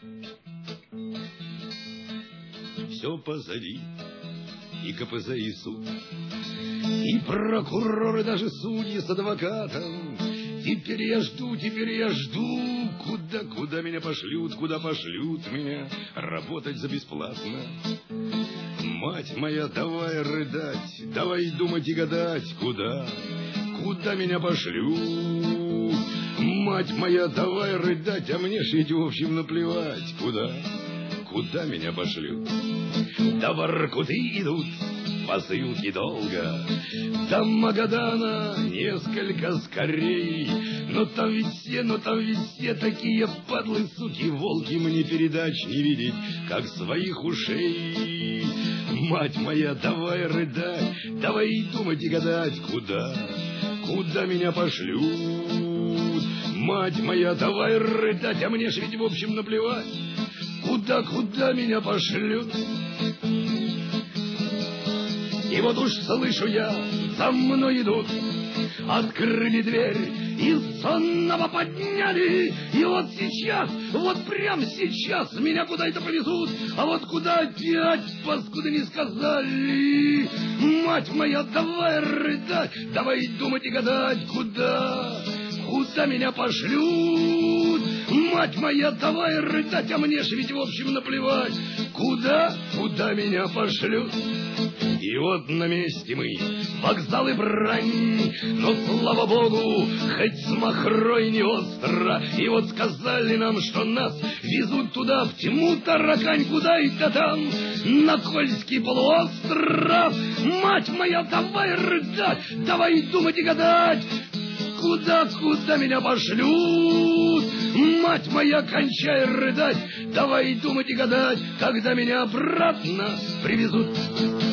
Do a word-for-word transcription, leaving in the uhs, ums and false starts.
Все позади, и ка пэ зэ, и суд, и прокуроры, даже судьи с адвокатом. Теперь я жду, теперь я жду, куда, куда меня пошлют, куда пошлют меня работать за бесплатно. Мать моя, давай рыдать, давай думать и гадать, куда, куда меня пошлют. Мать моя, давай рыдать, а мне ж ведь в общем наплевать, куда, куда меня пошлют. До Воркуты идут посылки долго, до Магадана несколько скорей. Но там ведь все, но там ведь все такие падлы, суки, волки, мне передач не видеть, как своих ушей. Мать моя, давай рыдать, давай думать и гадать, куда, куда меня пошлют. Мать моя, давай рыдать, а мне ж ведь в общем наплевать, куда, куда меня пошлют. И вот уж слышу я, за мной идут, открыли дверь и сонного подняли. И вот сейчас, вот прямо сейчас меня куда-то повезут, а вот куда опять, паскуды, не сказали. Мать моя, давай рыдать, давай думать и гадать, куда, куда меня пошлют. Мать моя, давай рыдать, а мне ж ведь в общем наплевать, куда, куда меня пошлют. И вот на месте мы, вокзал и брань, но, слава богу, хоть с махрой не остро. И вот сказали нам, что нас везут туда, в тьму таракань, куда это там, на Кольский полуостров. Мать моя, давай рыдать, давай думать и гадать, куда, куда меня пошлют. Мать моя, кончай рыдать, давай думать и гадать, когда меня обратно привезут.